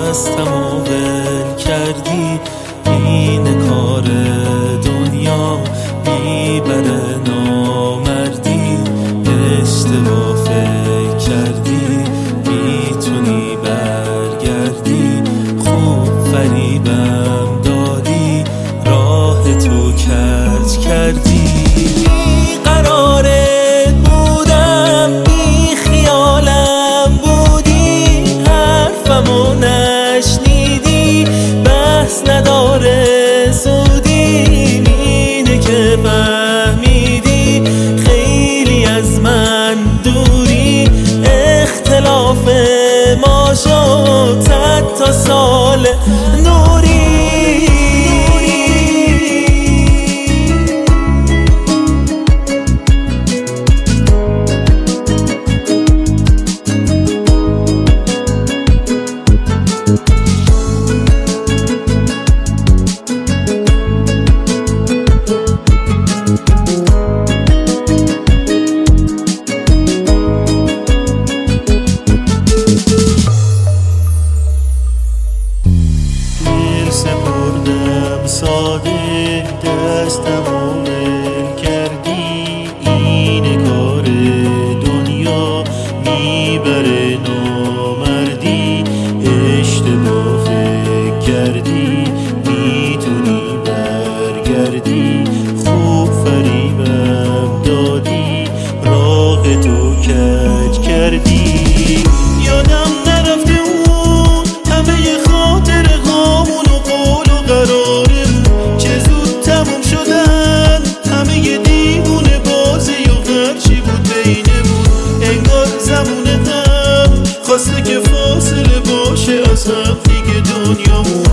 دستم و ول کردی. این کار دنیا میبره نامردی. اشتباه فکر کردی میتونی برگردی. خوب فریبم دادی راه تو کج کردی. بیقرارت بودم بی خیالم بودی. حرفمو نشنیدی بحث نداره سودی. اینه که فهمیدی خیلی از من دوری. اختلاف ما شد 100 تا سال نوری. سپردم ساده دستم ول کردی. این کار دنیا میبره نامردی. اشتباه فکر کردی میتونی برگردی. خوب فریبم دادی راه تو کج کردی. یادم نرفته اون همه خاطر غامون و قول و قرارم چه زود تموم شدن. همه دیوونه بازی و هرچی بود بینمون. انگار زمون هم خواسته که فاصله باشه از هم دیگه دنیامون.